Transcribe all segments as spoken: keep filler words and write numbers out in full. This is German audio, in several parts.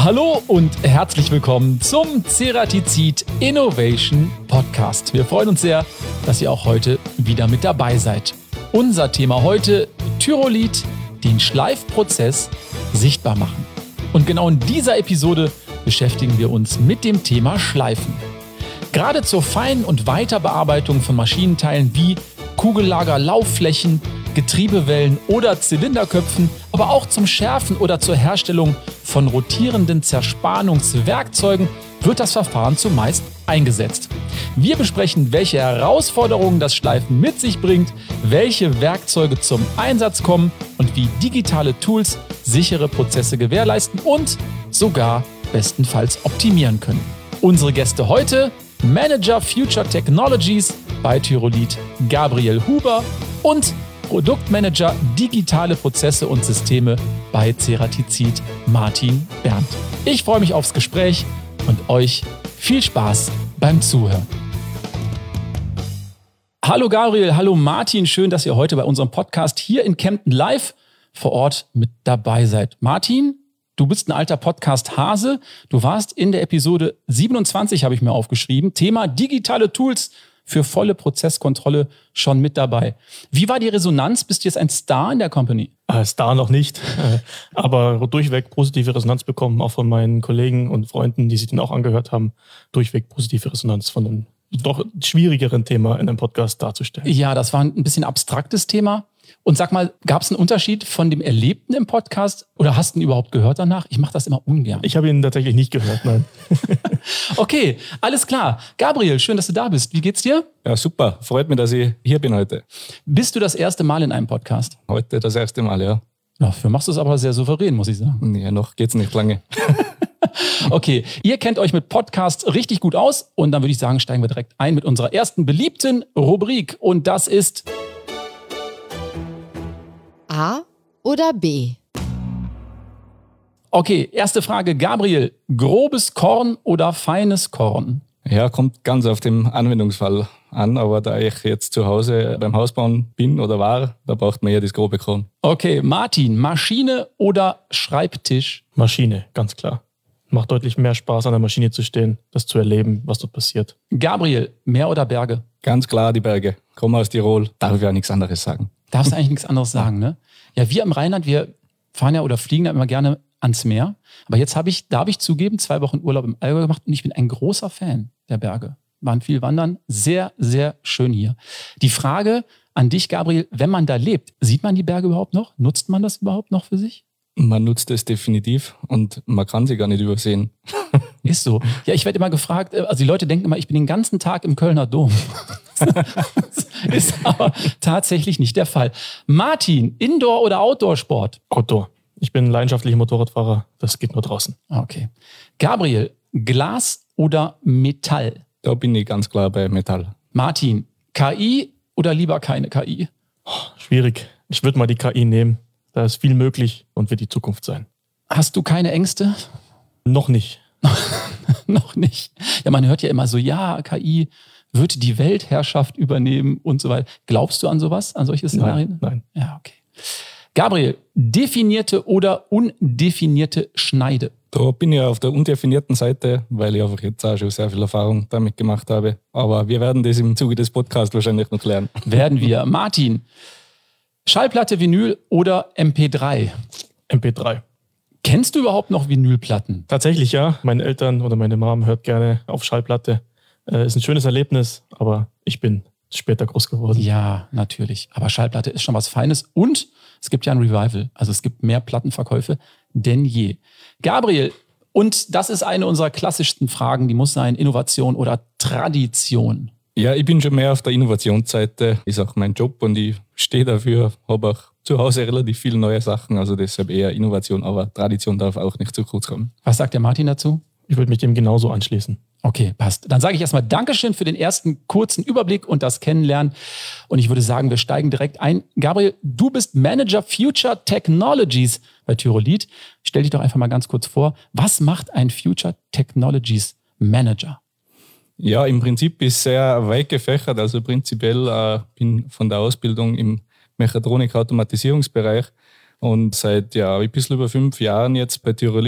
Hallo und herzlich willkommen zum Ceratizid Innovation Podcast. Wir freuen uns sehr, dass ihr auch heute wieder mit dabei seid. Unser Thema heute: Tyrolit, den Schleifprozess sichtbar machen. Und genau in dieser Episode beschäftigen wir uns mit dem Thema Schleifen. Gerade zur Fein- und Weiterbearbeitung von Maschinenteilen wie Kugellager, Laufflächen, Getriebewellen oder Zylinderköpfen, aber auch zum Schärfen oder zur Herstellung von rotierenden Zerspannungswerkzeugen wird das Verfahren zumeist eingesetzt. Wir besprechen, welche Herausforderungen das Schleifen mit sich bringt, welche Werkzeuge zum Einsatz kommen und wie digitale Tools sichere Prozesse gewährleisten und sogar bestenfalls optimieren können. Unsere Gäste heute: Manager Future Technologies bei Tyrolit Gabriel Huber und Produktmanager Digitale Prozesse und Systeme bei Ceratizid Martin Berndt. Ich freue mich aufs Gespräch und euch viel Spaß beim Zuhören. Hallo Gabriel, hallo Martin, schön, dass ihr heute bei unserem Podcast hier in Kempten live vor Ort mit dabei seid. Martin, du bist ein alter Podcast-Hase. Du warst in der Episode siebenundzwanzig, habe ich mir aufgeschrieben, Thema digitale Tools für volle Prozesskontrolle schon mit dabei. Wie war die Resonanz? Bist du jetzt ein Star in der Company? Äh, Star noch nicht, äh, aber durchweg positive Resonanz bekommen, auch von meinen Kollegen und Freunden, die sich den auch angehört haben. Durchweg positive Resonanz von einem doch schwierigeren Thema in einem Podcast darzustellen. Ja, das war ein bisschen abstraktes Thema. Und sag mal, gab es einen Unterschied von dem Erlebten im Podcast oder hast du ihn überhaupt gehört danach? Ich mache das immer ungern. Ich habe ihn tatsächlich nicht gehört, nein. Okay, alles klar. Gabriel, schön, dass du da bist. Wie geht's dir? Ja, super. Freut mich, dass ich hier bin heute. Bist du das erste Mal in einem Podcast? Heute das erste Mal, ja. Dafür machst du es aber sehr souverän, muss ich sagen. Ja, noch geht's nicht lange. Okay, ihr kennt euch mit Podcasts richtig gut aus und dann würde ich sagen, steigen wir direkt ein mit unserer ersten beliebten Rubrik und das ist A oder B? Okay, erste Frage, Gabriel. Grobes Korn oder feines Korn? Ja, kommt ganz auf den Anwendungsfall an, aber da ich jetzt zu Hause beim Hausbauen bin oder war, da braucht man ja das grobe Korn. Okay, Martin, Maschine oder Schreibtisch? Maschine, ganz klar. Macht deutlich mehr Spaß, an der Maschine zu stehen, das zu erleben, was dort passiert. Gabriel, Meer oder Berge? Ganz klar die Berge. Komme aus Tirol, darf ich ja nichts anderes sagen. Darfst du eigentlich nichts anderes sagen, ne? Ja, wir im Rheinland, wir fahren ja oder fliegen ja immer gerne ans Meer. Aber jetzt habe ich, darf ich zugeben, zwei Wochen Urlaub im Allgäu gemacht und ich bin ein großer Fan der Berge. Waren viel wandern, sehr, sehr schön hier. Die Frage an dich, Gabriel, wenn man da lebt, sieht man die Berge überhaupt noch? Nutzt man das überhaupt noch für sich? Man nutzt es definitiv und man kann sie gar nicht übersehen. Ist so. Ja, ich werde immer gefragt, also die Leute denken immer, ich bin den ganzen Tag im Kölner Dom. Das ist aber tatsächlich nicht der Fall. Martin, Indoor- oder Outdoor-Sport? Outdoor. Ich bin leidenschaftlicher Motorradfahrer, das geht nur draußen. Okay. Gabriel, Glas oder Metall? Da bin ich ganz klar bei Metall. Martin, K I oder lieber keine K I? Oh, schwierig. Ich würde mal die K I nehmen. Da ist viel möglich und wird die Zukunft sein. Hast du keine Ängste? Noch nicht. Noch nicht. Ja, man hört ja immer so, ja, K I wird die Weltherrschaft übernehmen und so weiter. Glaubst du an sowas, an solche Szenarien? Nein, nein. Ja, okay. Gabriel, definierte oder undefinierte Schneide? Da bin ich auf der undefinierten Seite, weil ich einfach jetzt auch schon sehr viel Erfahrung damit gemacht habe. Aber wir werden das im Zuge des Podcasts wahrscheinlich noch klären. Werden wir. Martin, Schallplatte, Vinyl oder M P drei? M P drei. Kennst du überhaupt noch Vinylplatten? Tatsächlich ja. Meine Eltern oder meine Mom hört gerne auf Schallplatte. Äh, ist ein schönes Erlebnis, aber ich bin später groß geworden. Ja, natürlich. Aber Schallplatte ist schon was Feines und es gibt ja ein Revival. Also es gibt mehr Plattenverkäufe denn je. Gabriel, und das ist eine unserer klassischsten Fragen, die muss sein, Innovation oder Tradition? Ja, ich bin schon mehr auf der Innovationsseite. Ist auch mein Job und ich stehe dafür, habe auch zu Hause relativ viele neue Sachen, also deshalb eher Innovation, aber Tradition darf auch nicht zu kurz kommen. Was sagt der Martin dazu? Ich würde mich dem genauso anschließen. Okay, passt. Dann sage ich erstmal Dankeschön für den ersten kurzen Überblick und das Kennenlernen. Und ich würde sagen, wir steigen direkt ein. Gabriel, du bist Manager Future Technologies bei Tyrolit. Stell dich doch einfach mal ganz kurz vor, was macht ein Future Technologies Manager? Ja, im Prinzip ist sehr weit gefächert. Also prinzipiell äh, bin von der Ausbildung im Mechatronik-Automatisierungsbereich und seit ja, ein bisschen über fünf Jahren jetzt bei Tyrolit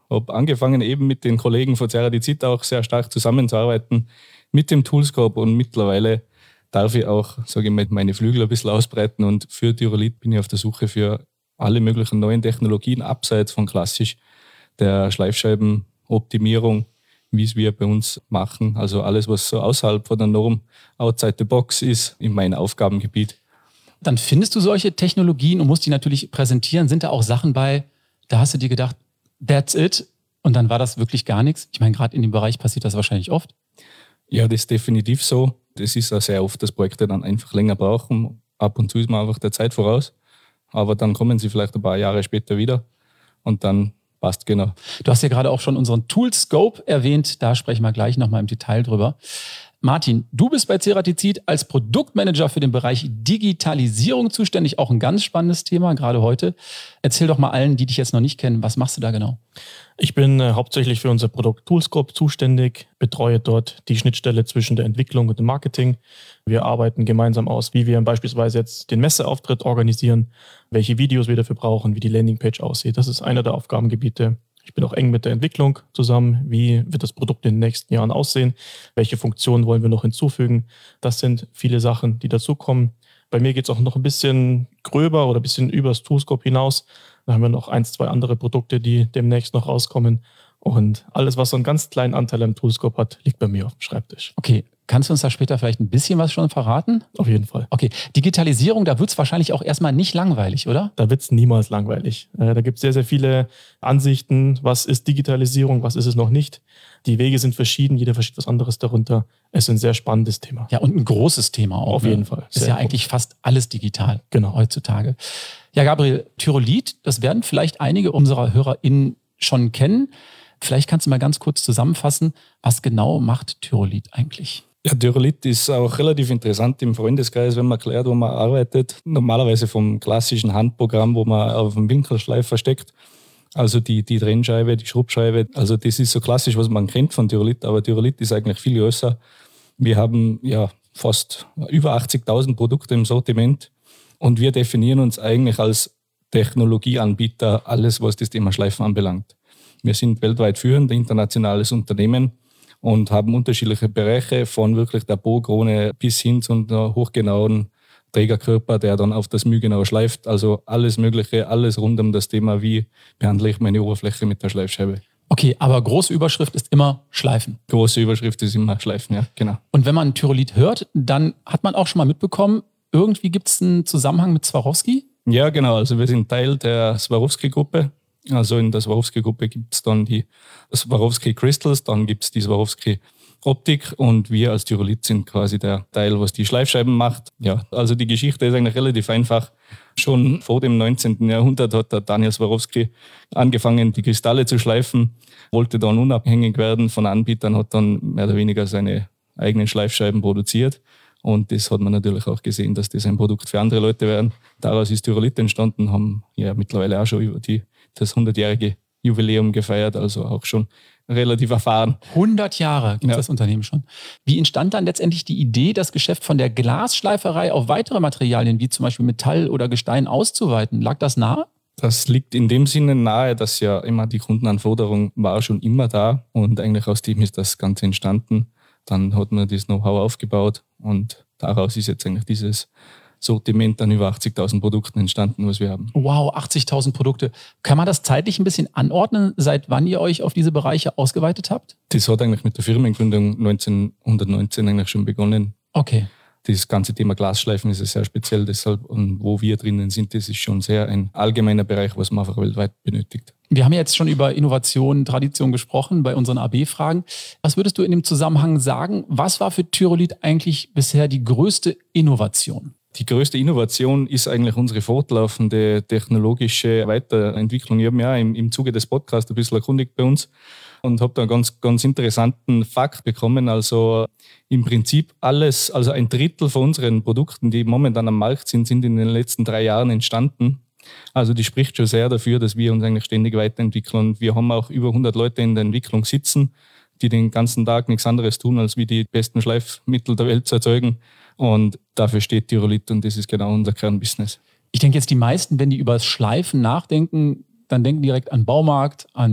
habe angefangen, eben mit den Kollegen von Ceratizid auch sehr stark zusammenzuarbeiten mit dem Toolscope und mittlerweile darf ich auch, sage ich mal, meine Flügel ein bisschen ausbreiten und für Tyrolit bin ich auf der Suche für alle möglichen neuen Technologien, abseits von klassisch der Schleifscheibenoptimierung, wie es wir bei uns machen. Also alles, was so außerhalb von der Norm, outside the box ist, in meinem Aufgabengebiet. Dann findest du solche Technologien und musst die natürlich präsentieren. Sind da auch Sachen bei, da hast du dir gedacht, that's it, und dann war das wirklich gar nichts? Ich meine, gerade in dem Bereich passiert das wahrscheinlich oft. Ja, das ist definitiv so. Das ist auch sehr oft, dass Projekte dann einfach länger brauchen. Ab und zu ist man einfach der Zeit voraus. Aber dann kommen sie vielleicht ein paar Jahre später wieder und dann passt genau. Du hast ja gerade auch schon unseren Toolscope erwähnt. Da sprechen wir gleich nochmal im Detail drüber. Martin, du bist bei Ceratizid als Produktmanager für den Bereich Digitalisierung zuständig. Auch ein ganz spannendes Thema, gerade heute. Erzähl doch mal allen, die dich jetzt noch nicht kennen, was machst du da genau? Ich bin äh, hauptsächlich für unser Produkt Toolscope zuständig, betreue dort die Schnittstelle zwischen der Entwicklung und dem Marketing. Wir arbeiten gemeinsam aus, wie wir beispielsweise jetzt den Messeauftritt organisieren, welche Videos wir dafür brauchen, wie die Landingpage aussieht. Das ist einer der Aufgabengebiete. Ich bin auch eng mit der Entwicklung zusammen. Wie wird das Produkt in den nächsten Jahren aussehen? Welche Funktionen wollen wir noch hinzufügen? Das sind viele Sachen, die dazukommen. Bei mir geht es auch noch ein bisschen gröber oder ein bisschen übers Toolscope hinaus. Da haben wir noch eins, zwei andere Produkte, die demnächst noch rauskommen. Und alles, was so einen ganz kleinen Anteil am Toolscope hat, liegt bei mir auf dem Schreibtisch. Okay, kannst du uns da später vielleicht ein bisschen was schon verraten? Auf jeden Fall. Okay, Digitalisierung, da wird es wahrscheinlich auch erstmal nicht langweilig, oder? Da wird es niemals langweilig. Äh, da gibt es sehr, sehr viele Ansichten. Was ist Digitalisierung, was ist es noch nicht? Die Wege sind verschieden, jeder versteht was anderes darunter. Es ist ein sehr spannendes Thema. Ja, und ein großes Thema auch. Auf ne? jeden Fall. Ist Sehr ja groß. eigentlich fast alles digital Genau. heutzutage. Ja, Gabriel, Tyrolit, das werden vielleicht einige unserer HörerInnen schon kennen. Vielleicht kannst du mal ganz kurz zusammenfassen, was genau macht Tyrolit eigentlich? Ja, Tyrolit ist auch relativ interessant im Freundeskreis, wenn man erklärt, wo man arbeitet. Normalerweise vom klassischen Handprogramm, wo man auf dem Winkelschleifer steckt. Also die, die Trennscheibe, die Schrubbscheibe. Also das ist so klassisch, was man kennt von Tyrolit. Aber Tyrolit ist eigentlich viel größer. Wir haben ja fast über achtzigtausend Produkte im Sortiment. Und wir definieren uns eigentlich als Technologieanbieter, alles, was das Thema Schleifen anbelangt. Wir sind weltweit führend, internationales Unternehmen und haben unterschiedliche Bereiche von wirklich der Bohrkrone bis hin zu einem hochgenauen Trägerkörper, der dann auf das Mühe genau schleift. Also alles Mögliche, alles rund um das Thema, wie behandle ich meine Oberfläche mit der Schleifscheibe. Okay, aber große Überschrift ist immer Schleifen. Große Überschrift ist immer Schleifen, ja, genau. Und wenn man Tyrolit hört, dann hat man auch schon mal mitbekommen, irgendwie gibt es einen Zusammenhang mit Swarovski? Ja, genau. Also wir sind Teil der Swarovski-Gruppe. Also in der Swarovski-Gruppe gibt es dann die Swarovski Crystals, dann gibt es die Swarovski Optik und wir als Tyrolit sind quasi der Teil, was die Schleifscheiben macht. Ja, also die Geschichte ist eigentlich relativ einfach. Schon vor dem neunzehnten Jahrhundert hat der Daniel Swarovski angefangen, die Kristalle zu schleifen, wollte dann unabhängig werden von Anbietern, hat dann mehr oder weniger seine eigenen Schleifscheiben produziert. Und das hat man natürlich auch gesehen, dass das ein Produkt für andere Leute werden. Daraus ist Tyrolit entstanden, haben ja mittlerweile auch schon über die, das hundertjährige Jubiläum gefeiert, also auch schon relativ erfahren. hundert Jahre gibt es Ja. das Unternehmen schon. Wie entstand dann letztendlich die Idee, das Geschäft von der Glasschleiferei auf weitere Materialien, wie zum Beispiel Metall oder Gestein, auszuweiten? Lag das nahe? Das liegt in dem Sinne nahe, dass ja immer die Kundenanforderung war schon immer da und eigentlich aus dem ist das Ganze entstanden. Dann hat man das Know-how aufgebaut und daraus ist jetzt eigentlich dieses Sortiment an über achtzigtausend Produkten entstanden, was wir haben. Wow, achtzigtausend Produkte. Kann man das zeitlich ein bisschen anordnen, seit wann ihr euch auf diese Bereiche ausgeweitet habt? Das hat eigentlich mit der Firmengründung neunzehnhundertneunzehn eigentlich schon begonnen. Okay. Das ganze Thema Glasschleifen ist ja sehr speziell, deshalb, und wo wir drinnen sind, das ist schon sehr ein allgemeiner Bereich, was man einfach weltweit benötigt. Wir haben jetzt schon über Innovation, Tradition gesprochen bei unseren A B-Fragen. Was würdest du in dem Zusammenhang sagen? Was war für Tyrolit eigentlich bisher die größte Innovation? Die größte Innovation ist eigentlich unsere fortlaufende technologische Weiterentwicklung. Ich habe mich auch im, im Zuge des Podcasts ein bisschen erkundigt bei uns und habe da einen ganz, ganz interessanten Fakt bekommen. Also im Prinzip alles, also ein Drittel von unseren Produkten, die momentan am Markt sind, sind in den letzten drei Jahren entstanden. Also die spricht schon sehr dafür, dass wir uns eigentlich ständig weiterentwickeln. Wir haben auch über hundert Leute in der Entwicklung sitzen, die den ganzen Tag nichts anderes tun, als wie die besten Schleifmittel der Welt zu erzeugen. Und dafür steht Tyrolit und das ist genau unser Kernbusiness. Ich denke jetzt, die meisten, wenn die über das Schleifen nachdenken, dann denken die direkt an Baumarkt, an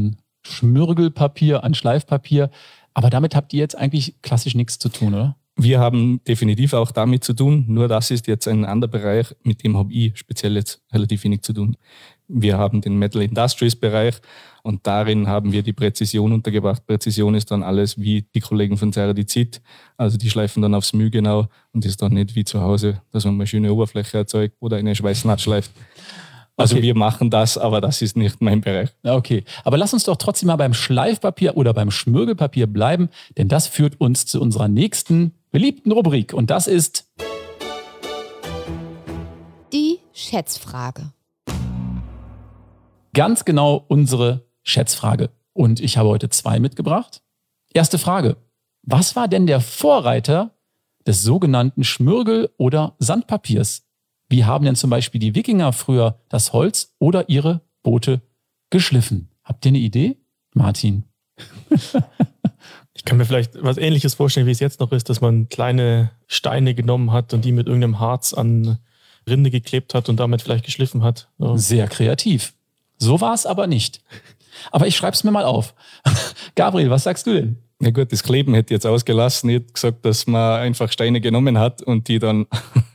Schmirgelpapier, an Schleifpapier. Aber damit habt ihr jetzt eigentlich klassisch nichts zu tun, oder? Wir haben definitiv auch damit zu tun, nur das ist jetzt ein anderer Bereich, mit dem habe ich speziell jetzt relativ wenig zu tun. Wir haben den Metal Industries Bereich und darin haben wir die Präzision untergebracht. Präzision ist dann alles wie die Kollegen von Ceradizid, also die schleifen dann aufs Mühe genau und ist dann nicht wie zu Hause, dass man eine schöne Oberfläche erzeugt oder eine Schweißnaht schleift. Also okay. Wir machen das, aber das ist nicht mein Bereich. Okay, aber lass uns doch trotzdem mal beim Schleifpapier oder beim Schmirgelpapier bleiben, denn das führt uns zu unserer nächsten beliebten Rubrik und das ist die Schätzfrage. Ganz genau unsere Schätzfrage. Und ich habe heute zwei mitgebracht. Erste Frage. Was war denn der Vorreiter des sogenannten Schmirgel- oder Sandpapiers? Wie haben denn zum Beispiel die Wikinger früher das Holz oder ihre Boote geschliffen? Habt ihr eine Idee? Martin. Ich kann mir vielleicht was Ähnliches vorstellen, wie es jetzt noch ist, dass man kleine Steine genommen hat und die mit irgendeinem Harz an Rinde geklebt hat und damit vielleicht geschliffen hat. So. Sehr kreativ. So war es aber nicht. Aber ich schreibe es mir mal auf. Gabriel, was sagst du denn? Ja gut, das Kleben hätte ich jetzt ausgelassen. Ich hätte gesagt, dass man einfach Steine genommen hat und die dann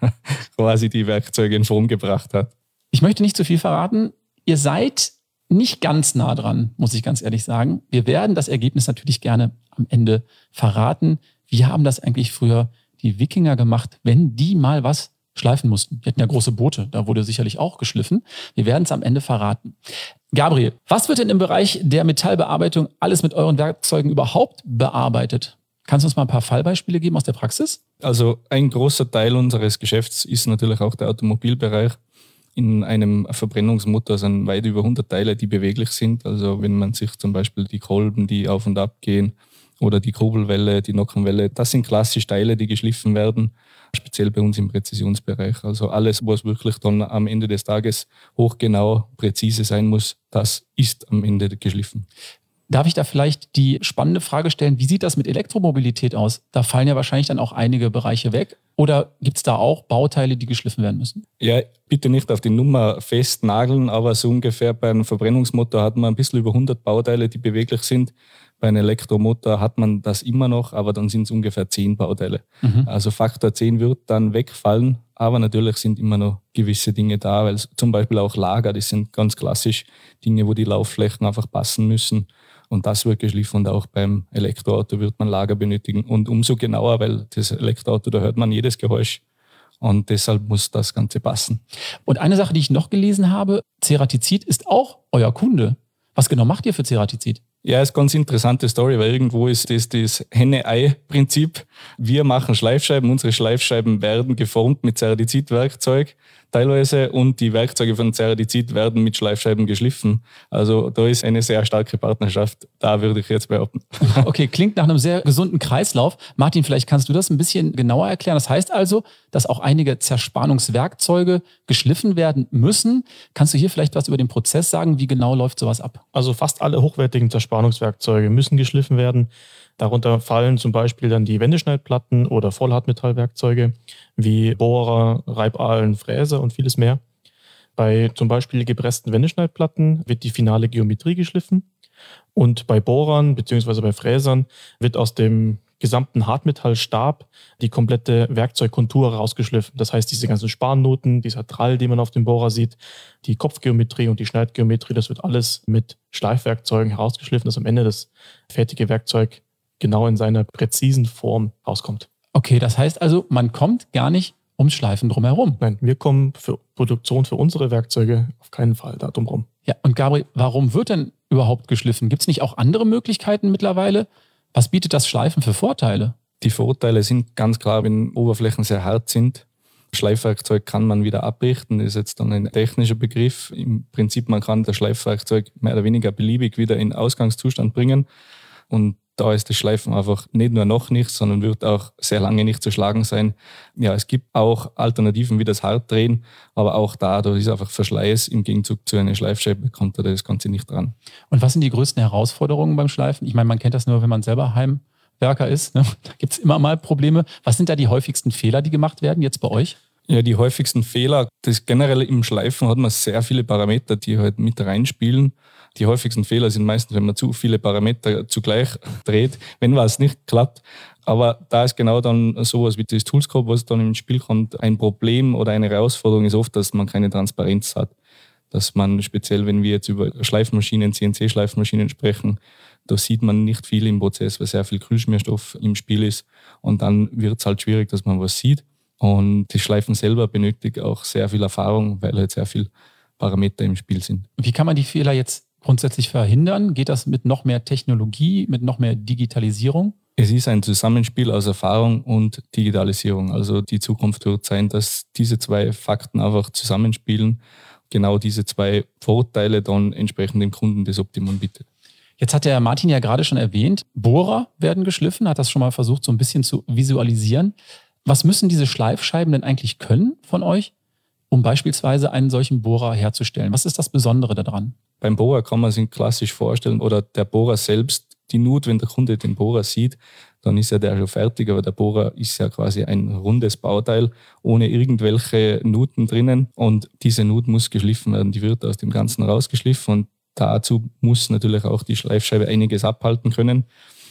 quasi die Werkzeuge in Form gebracht hat. Ich möchte nicht zu viel verraten. Ihr seid nicht ganz nah dran, muss ich ganz ehrlich sagen. Wir werden das Ergebnis natürlich gerne am Ende verraten. Wie haben das eigentlich früher die Wikinger gemacht, wenn die mal was schleifen mussten? Die hatten ja große Boote, da wurde sicherlich auch geschliffen. Wir werden es am Ende verraten. Gabriel, was wird denn im Bereich der Metallbearbeitung alles mit euren Werkzeugen überhaupt bearbeitet? Kannst du uns mal ein paar Fallbeispiele geben aus der Praxis? Also ein großer Teil unseres Geschäfts ist natürlich auch der Automobilbereich. In einem Verbrennungsmotor sind weit über hundert Teile, die beweglich sind. Also wenn man sich zum Beispiel die Kolben, die auf und ab gehen, oder die Kurbelwelle, die Nockenwelle, das sind klassisch Teile, die geschliffen werden, speziell bei uns im Präzisionsbereich. Also alles, was wirklich dann am Ende des Tages hochgenau, präzise sein muss, das ist am Ende geschliffen. Darf ich da vielleicht die spannende Frage stellen, wie sieht das mit Elektromobilität aus? Da fallen ja wahrscheinlich dann auch einige Bereiche weg. Oder gibt es da auch Bauteile, die geschliffen werden müssen? Ja, bitte nicht auf die Nummer festnageln, aber so ungefähr bei einem Verbrennungsmotor hat man ein bisschen über hundert Bauteile, die beweglich sind. Bei einem Elektromotor hat man das immer noch, aber dann sind es ungefähr zehn Bauteile. Mhm. Also Faktor zehn wird dann wegfallen, aber natürlich sind immer noch gewisse Dinge da, weil zum Beispiel auch Lager, das sind ganz klassisch Dinge, wo die Laufflächen einfach passen müssen. Und das wird geschliffen und auch beim Elektroauto wird man Lager benötigen. Und umso genauer, weil das Elektroauto, da hört man jedes Geräusch. Und deshalb muss das Ganze passen. Und eine Sache, die ich noch gelesen habe, Ceratizid ist auch euer Kunde. Was genau macht ihr für Ceratizid? Ja, ist eine ganz interessante Story, weil irgendwo ist das das Henne-Ei-Prinzip. Wir machen Schleifscheiben, unsere Schleifscheiben werden geformt mit Ceradizid-Werkzeug teilweise und die Werkzeuge von Ceradizid werden mit Schleifscheiben geschliffen. Also da ist eine sehr starke Partnerschaft, da würde ich jetzt behaupten. Okay, klingt nach einem sehr gesunden Kreislauf. Martin, vielleicht kannst du das ein bisschen genauer erklären. Das heißt also, dass auch einige Zerspannungswerkzeuge geschliffen werden müssen. Kannst du hier vielleicht was über den Prozess sagen? Wie genau läuft sowas ab? Also fast alle hochwertigen Zerspannungswerkzeuge müssen geschliffen werden. Darunter fallen zum Beispiel dann die Wendeschneidplatten oder Vollhartmetallwerkzeuge wie Bohrer, Reibaalen, Fräser und vieles mehr. Bei zum Beispiel gepressten Wendeschneidplatten wird die finale Geometrie geschliffen und bei Bohrern bzw. bei Fräsern wird aus dem gesamten Hartmetallstab die komplette Werkzeugkontur rausgeschliffen. Das heißt, diese ganzen Spannoten, dieser Drall, den man auf dem Bohrer sieht, die Kopfgeometrie und die Schneidgeometrie, das wird alles mit Schleifwerkzeugen herausgeschliffen, dass am Ende das fertige Werkzeug genau in seiner präzisen Form rauskommt. Okay, das heißt also, man kommt gar nicht ums Schleifen drumherum. Nein, wir kommen für Produktion für unsere Werkzeuge auf keinen Fall da drumherum. Ja, und Gabriel, warum wird denn überhaupt geschliffen? Gibt es nicht auch andere Möglichkeiten mittlerweile? Was bietet das Schleifen für Vorteile? Die Vorteile sind ganz klar, wenn Oberflächen sehr hart sind. Schleifwerkzeug kann man wieder abrichten, das ist jetzt dann ein technischer Begriff. Im Prinzip, man kann das Schleifwerkzeug mehr oder weniger beliebig wieder in Ausgangszustand bringen. Und da ist das Schleifen einfach nicht nur noch nicht, sondern wird auch sehr lange nicht zu schlagen sein. Ja, es gibt auch Alternativen wie das Hartdrehen, aber auch da, da ist einfach Verschleiß. Im Gegenzug zu einer Schleifscheibe kommt da das Ganze nicht dran. Und was sind die größten Herausforderungen beim Schleifen? Ich meine, man kennt das nur, wenn man selber Heimwerker ist. Ne? Da gibt es immer mal Probleme. Was sind da die häufigsten Fehler, die gemacht werden jetzt bei euch? Ja, die häufigsten Fehler, das generell im Schleifen hat man sehr viele Parameter, die halt mit reinspielen. Die häufigsten Fehler sind meistens, wenn man zu viele Parameter zugleich dreht, wenn was nicht klappt. Aber da ist genau dann sowas wie das Toolscope, was dann ins Spiel kommt, ein Problem oder eine Herausforderung ist oft, dass man keine Transparenz hat. Dass man speziell, wenn wir jetzt über Schleifmaschinen, C N C-Schleifmaschinen sprechen, da sieht man nicht viel im Prozess, weil sehr viel Kühlschmierstoff im Spiel ist. Und dann wird es halt schwierig, dass man was sieht. Und das Schleifen selber benötigt auch sehr viel Erfahrung, weil halt sehr viele Parameter im Spiel sind. Wie kann man die Fehler jetzt grundsätzlich verhindern? Geht das mit noch mehr Technologie, mit noch mehr Digitalisierung? Es ist ein Zusammenspiel aus Erfahrung und Digitalisierung. Also die Zukunft wird sein, dass diese zwei Fakten einfach zusammenspielen, genau diese zwei Vorteile dann entsprechend dem Kunden das Optimum bietet. Jetzt hat der Martin ja gerade schon erwähnt, Bohrer werden geschliffen, hat das schon mal versucht, so ein bisschen zu visualisieren. Was müssen diese Schleifscheiben denn eigentlich können von euch, um beispielsweise einen solchen Bohrer herzustellen? Was ist das Besondere daran? Beim Bohrer kann man sich klassisch vorstellen, oder der Bohrer selbst, die Nut, wenn der Kunde den Bohrer sieht, dann ist ja der schon fertig, aber der Bohrer ist ja quasi ein rundes Bauteil ohne irgendwelche Nuten drinnen und diese Nut muss geschliffen werden, die wird aus dem Ganzen rausgeschliffen und dazu muss natürlich auch die Schleifscheibe einiges abhalten können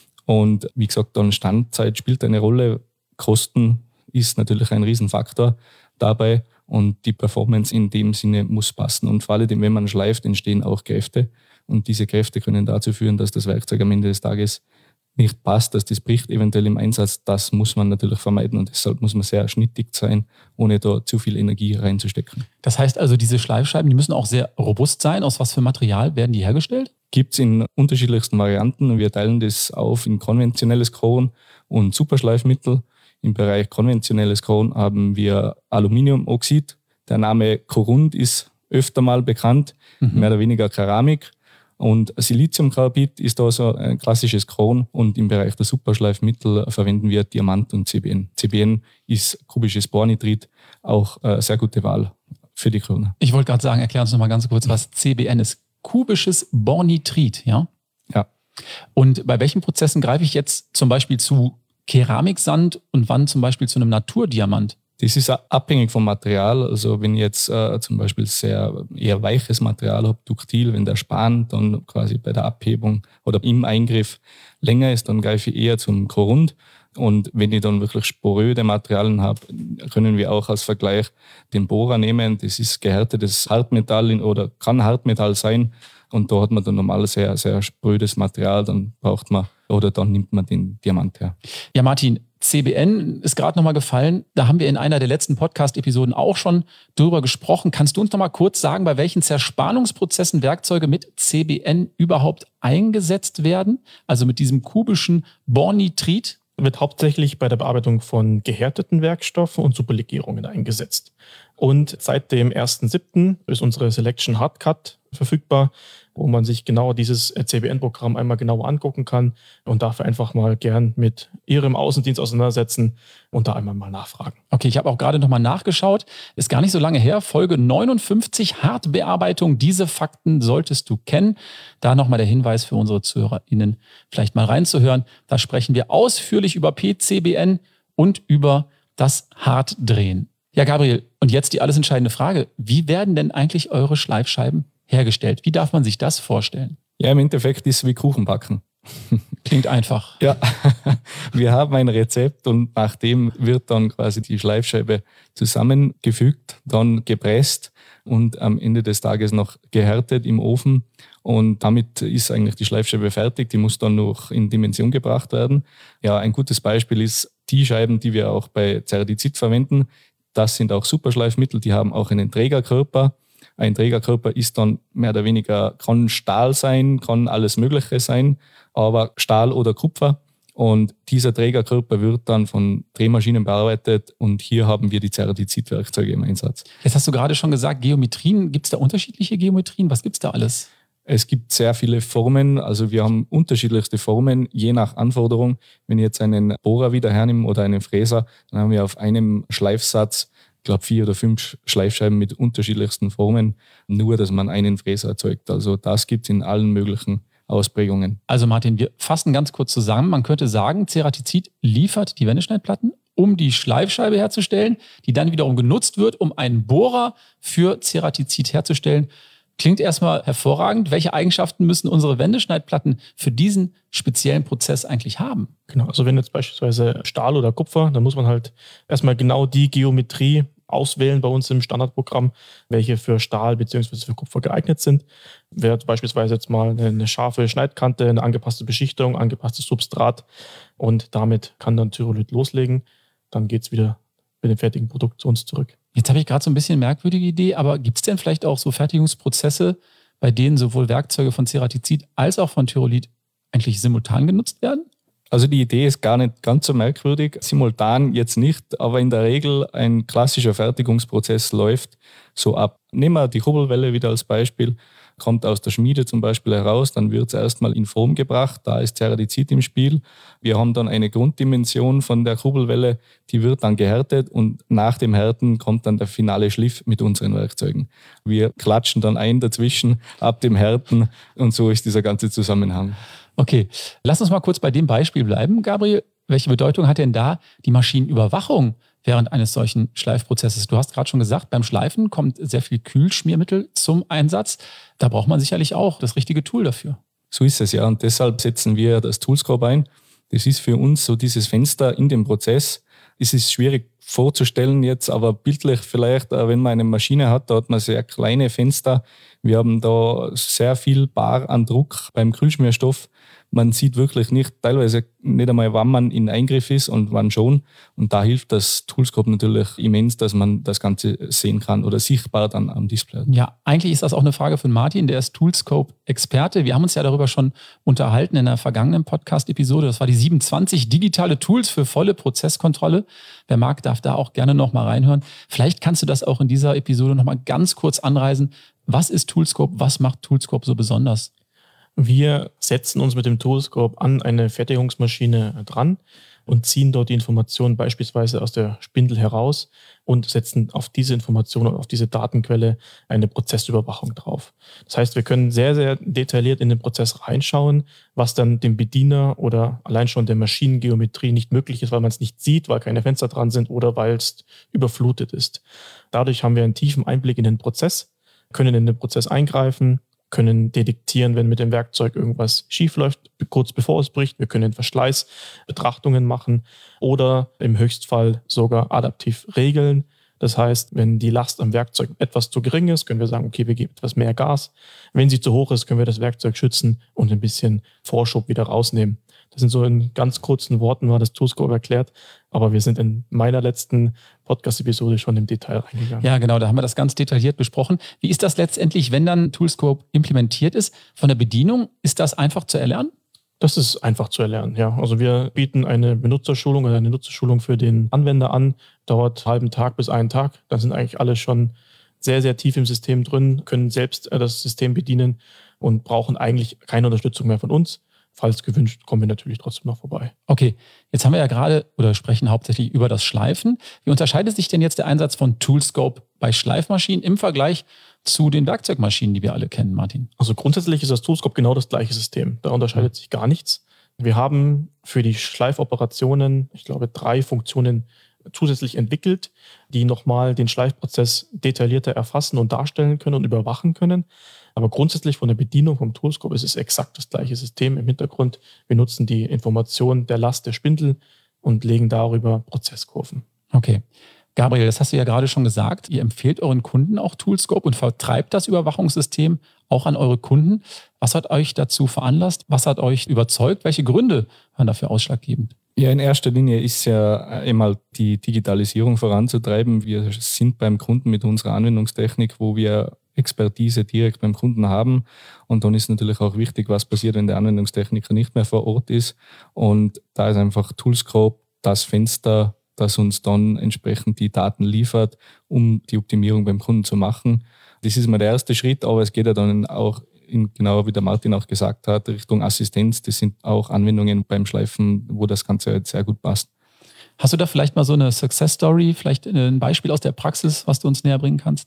und wie gesagt, dann Standzeit spielt eine Rolle, Kosten ist natürlich ein Riesenfaktor dabei und die Performance in dem Sinne muss passen und vor allem, wenn man schleift, entstehen auch Kräfte und diese Kräfte können dazu führen, dass das Werkzeug am Ende des Tages nicht passt, dass das bricht eventuell im Einsatz, das muss man natürlich vermeiden und deshalb muss man sehr schnittig sein, ohne da zu viel Energie reinzustecken. Das heißt also, diese Schleifscheiben, die müssen auch sehr robust sein. Aus was für Material werden die hergestellt? Gibt es in unterschiedlichsten Varianten. Wir teilen das auf in konventionelles Kron und Superschleifmittel. Im Bereich konventionelles Kron haben wir Aluminiumoxid. Der Name Korund ist öfter mal bekannt, mhm. mehr oder weniger Keramik. Und Siliziumcarbid ist da so ein klassisches Kron und im Bereich der Superschleifmittel verwenden wir Diamant und C B N. C B N ist kubisches Bornitrit, auch eine sehr gute Wahl für die Krone. Ich wollte gerade sagen, erklär uns noch mal ganz kurz, was C B N ist. Kubisches Bornitrit, ja? Ja. Und bei welchen Prozessen greife ich jetzt zum Beispiel zu Keramiksand und wann zum Beispiel zu einem Naturdiamant? Das ist abhängig vom Material. Also wenn ich jetzt äh, zum Beispiel sehr eher weiches Material habe, duktil, wenn der Span dann quasi bei der Abhebung oder im Eingriff länger ist, dann greife ich eher zum Korund. Und wenn ich dann wirklich sporöde Materialien habe, können wir auch als Vergleich den Bohrer nehmen. Das ist gehärtetes Hartmetall oder kann Hartmetall sein. Und da hat man dann normal sehr, sehr sprödes Material. Dann braucht man oder dann nimmt man den Diamant her. Ja, Martin, C B N ist gerade nochmal gefallen. Da haben wir in einer der letzten Podcast-Episoden auch schon drüber gesprochen. Kannst du uns nochmal kurz sagen, bei welchen Zerspannungsprozessen Werkzeuge mit C B N überhaupt eingesetzt werden? Also mit diesem kubischen Bornitrit? Wird hauptsächlich bei der Bearbeitung von gehärteten Werkstoffen und Superlegierungen eingesetzt. Und seit dem ersten siebten ist unsere Selection Hardcut verfügbar, wo man sich genau dieses C B N-Programm einmal genauer angucken kann und dafür einfach mal gern mit Ihrem Außendienst auseinandersetzen und da einmal mal nachfragen. Okay, ich habe auch gerade nochmal nachgeschaut. Ist gar nicht so lange her. Folge neunundfünfzig, Hartbearbeitung. Diese Fakten solltest du kennen. Da nochmal der Hinweis für unsere ZuhörerInnen, vielleicht mal reinzuhören. Da sprechen wir ausführlich über P C B N und über das Hartdrehen. Ja, Gabriel, und jetzt die alles entscheidende Frage. Wie werden denn eigentlich eure Schleifscheiben hergestellt? Wie darf man sich das vorstellen? Ja, im Endeffekt ist es wie Kuchen backen. Klingt einfach. Ja, wir haben ein Rezept und nach dem wird dann quasi die Schleifscheibe zusammengefügt, dann gepresst und am Ende des Tages noch gehärtet im Ofen. Und damit ist eigentlich die Schleifscheibe fertig. Die muss dann noch in Dimension gebracht werden. Ja, ein gutes Beispiel ist die Scheiben, die wir auch bei Ceratizid verwenden. Das sind auch Superschleifmittel, die haben auch einen Trägerkörper. Ein Trägerkörper ist dann mehr oder weniger, kann Stahl sein, kann alles Mögliche sein, aber Stahl oder Kupfer. Und dieser Trägerkörper wird dann von Drehmaschinen bearbeitet und hier haben wir die Ceratizid-Werkzeuge im Einsatz. Jetzt hast du gerade schon gesagt, Geometrien. Gibt es da unterschiedliche Geometrien? Was gibt es da alles? Es gibt sehr viele Formen, also wir haben unterschiedlichste Formen, je nach Anforderung. Wenn ich jetzt einen Bohrer wieder hernehme oder einen Fräser, dann haben wir auf einem Schleifsatz, ich glaube, vier oder fünf Schleifscheiben mit unterschiedlichsten Formen, nur dass man einen Fräser erzeugt. Also das gibt es in allen möglichen Ausprägungen. Also Martin, wir fassen ganz kurz zusammen. Man könnte sagen, Ceratizid liefert die Wendeschneidplatten um die Schleifscheibe herzustellen, die dann wiederum genutzt wird, um einen Bohrer für Ceratizid herzustellen. Klingt erstmal hervorragend. Welche Eigenschaften müssen unsere Wendeschneidplatten für diesen speziellen Prozess eigentlich haben? Genau, also wenn jetzt beispielsweise Stahl oder Kupfer, dann muss man halt erstmal genau die Geometrie auswählen bei uns im Standardprogramm, welche für Stahl bzw. für Kupfer geeignet sind. Wäre beispielsweise jetzt mal eine, eine scharfe Schneidkante, eine angepasste Beschichtung, angepasstes Substrat und damit kann dann Tyrolit loslegen. Dann geht es wieder mit dem fertigen Produkt zu uns zurück. Jetzt habe ich gerade so ein bisschen eine merkwürdige Idee, aber gibt es denn vielleicht auch so Fertigungsprozesse, bei denen sowohl Werkzeuge von Ceratizid als auch von Tyrolit eigentlich simultan genutzt werden? Also die Idee ist gar nicht ganz so merkwürdig. Simultan jetzt nicht, aber in der Regel ein klassischer Fertigungsprozess läuft so ab. Nehmen wir die Kurbelwelle wieder als Beispiel. Kommt aus der Schmiede zum Beispiel heraus, dann wird es erstmal in Form gebracht, da ist Ceratizid im Spiel. Wir haben dann eine Grunddimension von der Kurbelwelle, die wird dann gehärtet und nach dem Härten kommt dann der finale Schliff mit unseren Werkzeugen. Wir klatschen dann ein dazwischen ab dem Härten und so ist dieser ganze Zusammenhang. Okay, lass uns mal kurz bei dem Beispiel bleiben, Gabriel. Welche Bedeutung hat denn da die Maschinenüberwachung während eines solchen Schleifprozesses? Du hast gerade schon gesagt, beim Schleifen kommt sehr viel Kühlschmiermittel zum Einsatz. Da braucht man sicherlich auch das richtige Tool dafür. So ist es ja und deshalb setzen wir das Toolscope ein. Das ist für uns so dieses Fenster in dem Prozess. Es ist schwierig vorzustellen jetzt, aber bildlich vielleicht, wenn man eine Maschine hat, da hat man sehr kleine Fenster. Wir haben da sehr viel Bar an Druck beim Kühlschmierstoff. Man sieht wirklich nicht, teilweise nicht einmal, wann man in Eingriff ist und wann schon. Und da hilft das Toolscope natürlich immens, dass man das Ganze sehen kann oder sichtbar dann am Display. Ja, eigentlich ist das auch eine Frage für Martin, der ist Toolscope-Experte. Wir haben uns ja darüber schon unterhalten in der vergangenen Podcast-Episode. Das war die siebenundzwanzig digitale Tools für volle Prozesskontrolle. Wer mag, darf da auch gerne noch mal reinhören. Vielleicht kannst du das auch in dieser Episode noch mal ganz kurz anreißen. Was ist Toolscope? Was macht Toolscope so besonders? Wir setzen uns mit dem Toolscope an eine Fertigungsmaschine dran und ziehen dort die Informationen beispielsweise aus der Spindel heraus und setzen auf diese Informationen und auf diese Datenquelle eine Prozessüberwachung drauf. Das heißt, wir können sehr, sehr detailliert in den Prozess reinschauen, was dann dem Bediener oder allein schon der Maschinengeometrie nicht möglich ist, weil man es nicht sieht, weil keine Fenster dran sind oder weil es überflutet ist. Dadurch haben wir einen tiefen Einblick in den Prozess, können in den Prozess eingreifen, können detektieren, wenn mit dem Werkzeug irgendwas schief läuft, kurz bevor es bricht. Wir können Verschleißbetrachtungen machen oder im Höchstfall sogar adaptiv regeln. Das heißt, wenn die Last am Werkzeug etwas zu gering ist, können wir sagen, okay, wir geben etwas mehr Gas. Wenn sie zu hoch ist, können wir das Werkzeug schützen und ein bisschen Vorschub wieder rausnehmen. Das sind so in ganz kurzen Worten war das Toolscope erklärt, aber wir sind in meiner letzten Podcast-Episode schon im Detail reingegangen. Ja, genau, da haben wir das ganz detailliert besprochen. Wie ist das letztendlich, wenn dann Toolscope implementiert ist? Von der Bedienung, ist das einfach zu erlernen? Das ist einfach zu erlernen, ja. Also wir bieten eine Benutzerschulung oder eine Nutzerschulung für den Anwender an, dauert einen halben Tag bis einen Tag. Da sind eigentlich alle schon sehr, sehr tief im System drin, können selbst das System bedienen und brauchen eigentlich keine Unterstützung mehr von uns. Falls gewünscht, kommen wir natürlich trotzdem noch vorbei. Okay, jetzt haben wir ja gerade oder sprechen hauptsächlich über das Schleifen. Wie unterscheidet sich denn jetzt der Einsatz von Toolscope bei Schleifmaschinen im Vergleich zu den Werkzeugmaschinen, die wir alle kennen, Martin? Also grundsätzlich ist das Toolscope genau das gleiche System. Da unterscheidet sich gar nichts. Wir haben für die Schleifoperationen, ich glaube, drei Funktionen zusätzlich entwickelt, die nochmal den Schleifprozess detaillierter erfassen und darstellen können und überwachen können. Aber grundsätzlich von der Bedienung vom Toolscope ist es exakt das gleiche System im Hintergrund. Wir nutzen die Information der Last der Spindel und legen darüber Prozesskurven. Okay. Gabriel, das hast du ja gerade schon gesagt. Ihr empfehlt euren Kunden auch Toolscope und vertreibt das Überwachungssystem auch an eure Kunden. Was hat euch dazu veranlasst? Was hat euch überzeugt? Welche Gründe waren dafür ausschlaggebend? Ja, in erster Linie ist ja einmal die Digitalisierung voranzutreiben. Wir sind beim Kunden mit unserer Anwendungstechnik, wo wir Expertise direkt beim Kunden haben. Und dann ist natürlich auch wichtig, was passiert, wenn der Anwendungstechniker nicht mehr vor Ort ist. Und da ist einfach Toolscope das Fenster, das uns dann entsprechend die Daten liefert, um die Optimierung beim Kunden zu machen. Das ist mal der erste Schritt, aber es geht ja dann auch, in, genau wie der Martin auch gesagt hat, Richtung Assistenz. Das sind auch Anwendungen beim Schleifen, wo das Ganze halt sehr gut passt. Hast du da vielleicht mal so eine Success Story, vielleicht ein Beispiel aus der Praxis, was du uns näher bringen kannst?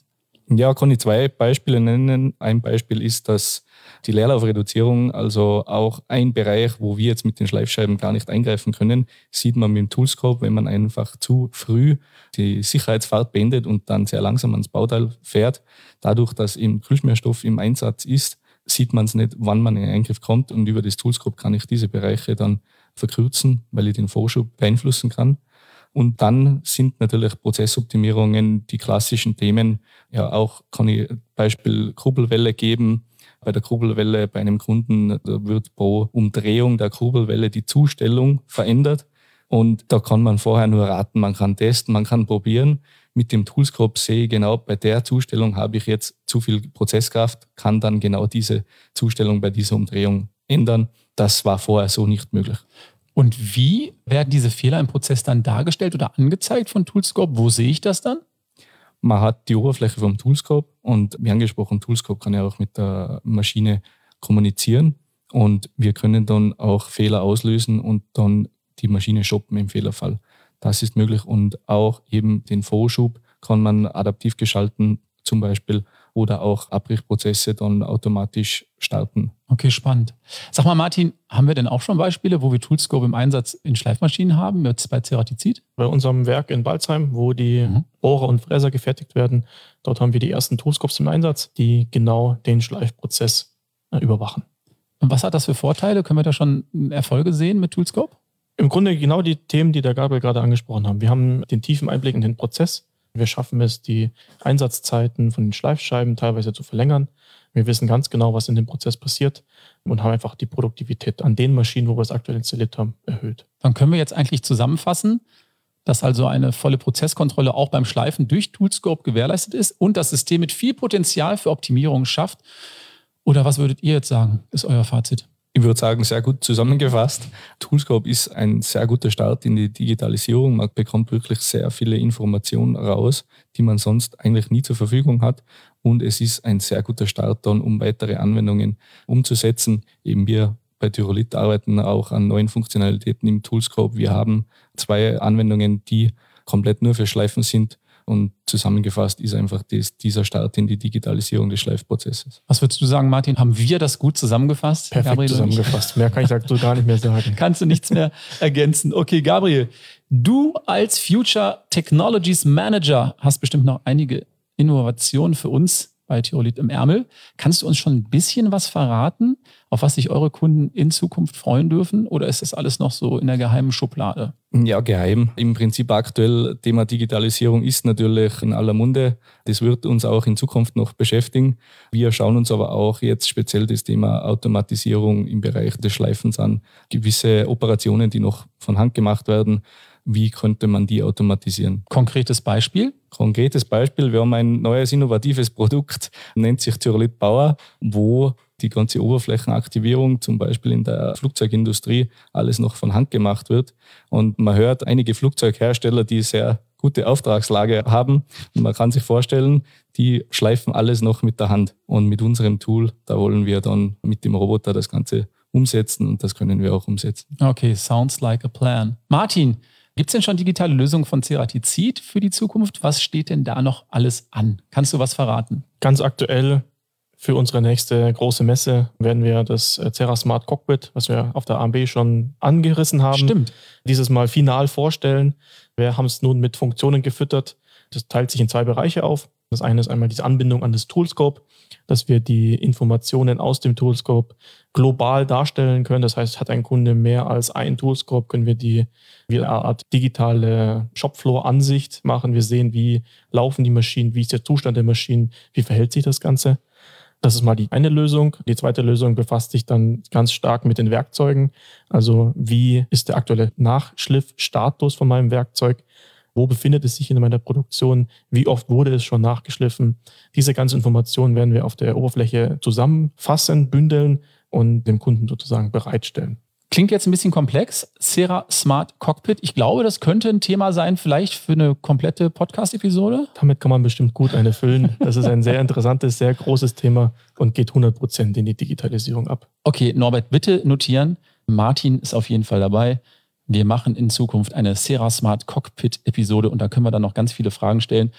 Ja, kann ich zwei Beispiele nennen. Ein Beispiel ist, dass die Leerlaufreduzierung, also auch ein Bereich, wo wir jetzt mit den Schleifscheiben gar nicht eingreifen können, sieht man mit dem Toolscope, wenn man einfach zu früh die Sicherheitsfahrt beendet und dann sehr langsam ans Bauteil fährt. Dadurch, dass eben Kühlschmierstoff im Einsatz ist, sieht man es nicht, wann man in den Eingriff kommt, und über das Toolscope kann ich diese Bereiche dann verkürzen, weil ich den Vorschub beeinflussen kann. Und dann sind natürlich Prozessoptimierungen die klassischen Themen. Ja, auch kann ich Beispiel Kurbelwelle geben. Bei der Kurbelwelle bei einem Kunden, da wird pro Umdrehung der Kurbelwelle die Zustellung verändert. Und da kann man vorher nur raten, man kann testen, man kann probieren. Mit dem Toolscope sehe ich genau, bei der Zustellung habe ich jetzt zu viel Prozesskraft, kann dann genau diese Zustellung bei dieser Umdrehung ändern. Das war vorher so nicht möglich. Und wie werden diese Fehler im Prozess dann dargestellt oder angezeigt von Toolscope? Wo sehe ich das dann? Man hat die Oberfläche vom Toolscope und wie angesprochen, Toolscope kann ja auch mit der Maschine kommunizieren und wir können dann auch Fehler auslösen und dann die Maschine stoppen im Fehlerfall. Das ist möglich und auch eben den Vorschub kann man adaptiv gestalten zum Beispiel oder auch Abbrichprozesse dann automatisch starten. Okay, spannend. Sag mal, Martin, haben wir denn auch schon Beispiele, wo wir Toolscope im Einsatz in Schleifmaschinen haben, jetzt bei Ceratizid? Bei unserem Werk in Balzheim, wo die mhm. Bohrer und Fräser gefertigt werden, dort haben wir die ersten Toolscopes im Einsatz, die genau den Schleifprozess äh, überwachen. Und was hat das für Vorteile? Können wir da schon Erfolge sehen mit Toolscope? Im Grunde genau die Themen, die der Gabriel gerade angesprochen hat. Wir haben den tiefen Einblick in den Prozess. Wir schaffen es, die Einsatzzeiten von den Schleifscheiben teilweise zu verlängern. Wir wissen ganz genau, was in dem Prozess passiert und haben einfach die Produktivität an den Maschinen, wo wir es aktuell installiert haben, erhöht. Dann können wir jetzt eigentlich zusammenfassen, dass also eine volle Prozesskontrolle auch beim Schleifen durch Toolscope gewährleistet ist und das System mit viel Potenzial für Optimierung schafft. Oder was würdet ihr jetzt sagen, ist euer Fazit? Ich würde sagen, sehr gut zusammengefasst. Toolscope ist ein sehr guter Start in die Digitalisierung. Man bekommt wirklich sehr viele Informationen raus, die man sonst eigentlich nie zur Verfügung hat. Und es ist ein sehr guter Start dann, um weitere Anwendungen umzusetzen. Eben wir bei Tyrolit arbeiten auch an neuen Funktionalitäten im Toolscope. Wir haben zwei Anwendungen, die komplett nur für Schleifen sind. Und zusammengefasst ist einfach das, dieser Start in die Digitalisierung des Schleifprozesses. Was würdest du sagen, Martin? Haben wir das gut zusammengefasst? Perfekt Gabriel zusammengefasst. Mehr kann ich dazu gar nicht mehr sagen. Kannst du nichts mehr ergänzen. Okay, Gabriel, du als Future Technologies Manager hast bestimmt noch einige Innovationen für uns bei Tyrolit im Ärmel. Kannst du uns schon ein bisschen was verraten, auf was sich eure Kunden in Zukunft freuen dürfen? Oder ist das alles noch so in der geheimen Schublade? Ja, geheim. Im Prinzip aktuell Thema Digitalisierung ist natürlich in aller Munde. Das wird uns auch in Zukunft noch beschäftigen. Wir schauen uns aber auch jetzt speziell das Thema Automatisierung im Bereich des Schleifens an. Gewisse Operationen, die noch von Hand gemacht werden, wie könnte man die automatisieren? Konkretes Beispiel? Konkretes Beispiel, wir haben ein neues innovatives Produkt, nennt sich Tyrolit Power, wo die ganze Oberflächenaktivierung, zum Beispiel in der Flugzeugindustrie, alles noch von Hand gemacht wird. Und man hört einige Flugzeughersteller, die sehr gute Auftragslage haben. Und man kann sich vorstellen, die schleifen alles noch mit der Hand. Und mit unserem Tool, da wollen wir dann mit dem Roboter das Ganze umsetzen und das können wir auch umsetzen. Okay, sounds like a plan. Martin, gibt es denn schon digitale Lösungen von Ceratizid für die Zukunft? Was steht denn da noch alles an? Kannst du was verraten? Ganz aktuell für unsere nächste große Messe werden wir das CeraSmart Cockpit, was wir auf der A M B schon angerissen haben, Stimmt. dieses Mal final vorstellen. Wir haben es nun mit Funktionen gefüttert. Das teilt sich in zwei Bereiche auf. Das eine ist einmal diese Anbindung an das Toolscope, dass wir die Informationen aus dem Toolscope global darstellen können. Das heißt, hat ein Kunde mehr als ein Toolscope, können wir die wie eine Art digitale Shopfloor-Ansicht machen. Wir sehen, wie laufen die Maschinen, wie ist der Zustand der Maschinen, wie verhält sich das Ganze. Das ist mal die eine Lösung. Die zweite Lösung befasst sich dann ganz stark mit den Werkzeugen. Also wie ist der aktuelle Nachschliffstatus von meinem Werkzeug? Wo befindet es sich in meiner Produktion? Wie oft wurde es schon nachgeschliffen? Diese ganzen Informationen werden wir auf der Oberfläche zusammenfassen, bündeln und dem Kunden sozusagen bereitstellen. Klingt jetzt ein bisschen komplex. CeraSmart Cockpit. Ich glaube, das könnte ein Thema sein, vielleicht für eine komplette Podcast-Episode. Damit kann man bestimmt gut eine füllen. Das ist ein sehr interessantes, sehr großes Thema und geht hundert Prozent in die Digitalisierung ab. Okay, Norbert, bitte notieren. Martin ist auf jeden Fall dabei. Wir machen in Zukunft eine CeraSmart Cockpit-Episode und da können wir dann noch ganz viele Fragen stellen.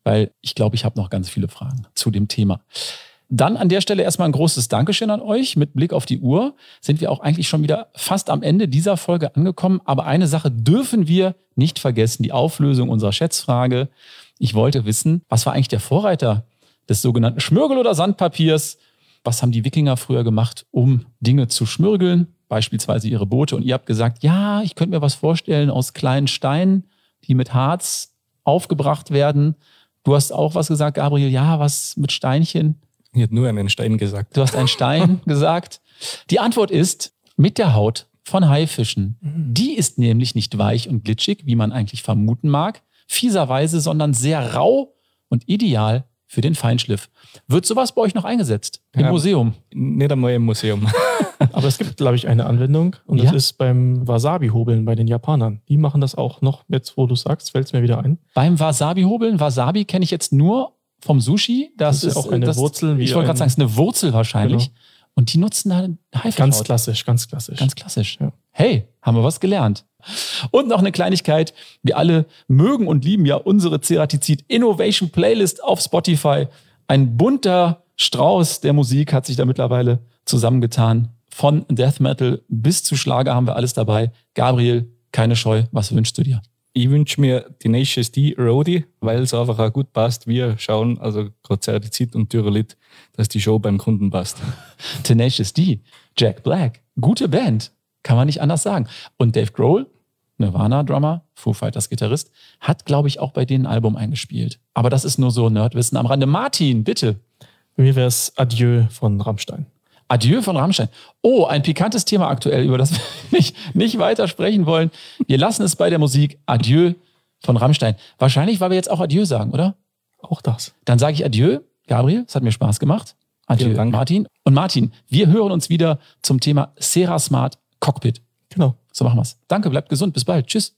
weil ich glaube, ich habe noch ganz viele Fragen zu dem Thema. Dann an der Stelle erstmal ein großes Dankeschön an euch. Mit Blick auf die Uhr sind wir auch eigentlich schon wieder fast am Ende dieser Folge angekommen. Aber eine Sache dürfen wir nicht vergessen, die Auflösung unserer Schätzfrage. Ich wollte wissen, was war eigentlich der Vorreiter des sogenannten Schmirgel- oder Sandpapiers? Was haben die Wikinger früher gemacht, um Dinge zu schmirgeln? Beispielsweise ihre Boote. Und ihr habt gesagt, ja, ich könnte mir was vorstellen aus kleinen Steinen, die mit Harz aufgebracht werden. Du hast auch was gesagt, Gabriel, ja, was mit Steinchen? Ich hätte nur einen Stein gesagt. Du hast einen Stein gesagt. Die Antwort ist mit der Haut von Haifischen. Die ist nämlich nicht weich und glitschig, wie man eigentlich vermuten mag, fieserweise, sondern sehr rau und ideal für den Feinschliff. Wird sowas bei euch noch eingesetzt? Im Ja, Museum? Nicht einmal im Museum. Aber es gibt, glaube ich, eine Anwendung und das Ja? ist beim Wasabi-Hobeln bei den Japanern. Die machen das auch noch. Jetzt, wo du sagst, fällt es mir wieder ein. Beim Wasabi-Hobeln? Wasabi kenne ich jetzt nur vom Sushi. Das, Das ist auch eine das, Wurzel, wie Ich wollte gerade ein- sagen, es ist eine Wurzel wahrscheinlich. Genau. Und die nutzen da Haifischhaut. Ganz klassisch, ganz klassisch. Ganz klassisch. Ja. Hey, haben wir was gelernt. Und noch eine Kleinigkeit. Wir alle mögen und lieben ja unsere Ceratizid Innovation Playlist auf Spotify. Ein bunter Strauß der Musik hat sich da mittlerweile zusammengetan. Von Death Metal bis zu Schlager haben wir alles dabei. Gabriel, keine Scheu, was wünschst du dir? Ich wünsche mir Tenacious D Roadie, weil es einfach auch gut passt. Wir schauen, also gerade Ceratizid und Tyrolit, dass die Show beim Kunden passt. Tenacious D, Jack Black, gute Band, kann man nicht anders sagen. Und Dave Grohl, Nirvana-Drummer, Foo Fighters Gitarrist, hat, glaube ich, auch bei denen ein Album eingespielt. Aber das ist nur so Nerdwissen am Rande. Martin, bitte. Bei mir wäre es Adieu von Rammstein. Adieu von Rammstein. Oh, ein pikantes Thema aktuell, über das wir nicht, nicht weiter sprechen wollen. Wir lassen es bei der Musik. Adieu von Rammstein. Wahrscheinlich, weil wir jetzt auch Adieu sagen, oder? Auch das. Dann sage ich Adieu, Gabriel, es hat mir Spaß gemacht. Adieu, Vielen Dank. Martin. Und Martin, wir hören uns wieder zum Thema Serasmart Cockpit. Genau. So machen wir's. Danke, bleibt gesund. Bis bald. Tschüss.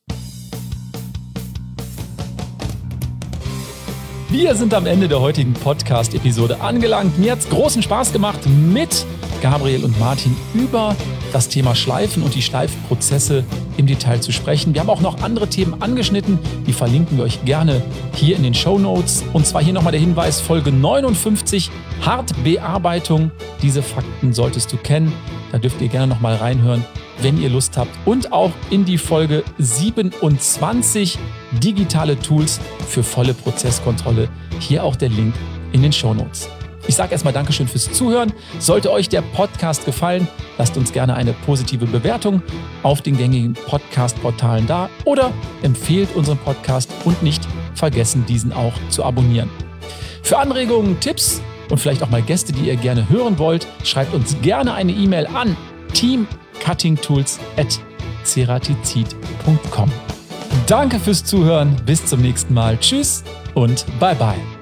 Wir sind am Ende der heutigen Podcast-Episode angelangt. Mir hat's großen Spaß gemacht, mit Gabriel und Martin über das Thema Schleifen und die Schleifprozesse im Detail zu sprechen. Wir haben auch noch andere Themen angeschnitten, die verlinken wir euch gerne hier in den Shownotes. Und zwar hier nochmal der Hinweis, Folge neunundfünfzig, Hartbearbeitung. Diese Fakten solltest du kennen. Da dürft ihr gerne nochmal reinhören, wenn ihr Lust habt. Und auch in die Folge siebenundzwanzig, digitale Tools für volle Prozesskontrolle. Hier auch der Link in den Shownotes. Ich sage erstmal Dankeschön fürs Zuhören. Sollte euch der Podcast gefallen, lasst uns gerne eine positive Bewertung auf den gängigen Podcast-Portalen da oder empfehlt unseren Podcast und nicht vergessen, diesen auch zu abonnieren. Für Anregungen, Tipps und vielleicht auch mal Gäste, die ihr gerne hören wollt, schreibt uns gerne eine E-Mail an teamcuttingtools at ceratizid punkt com. Danke fürs Zuhören, bis zum nächsten Mal. Tschüss und bye bye.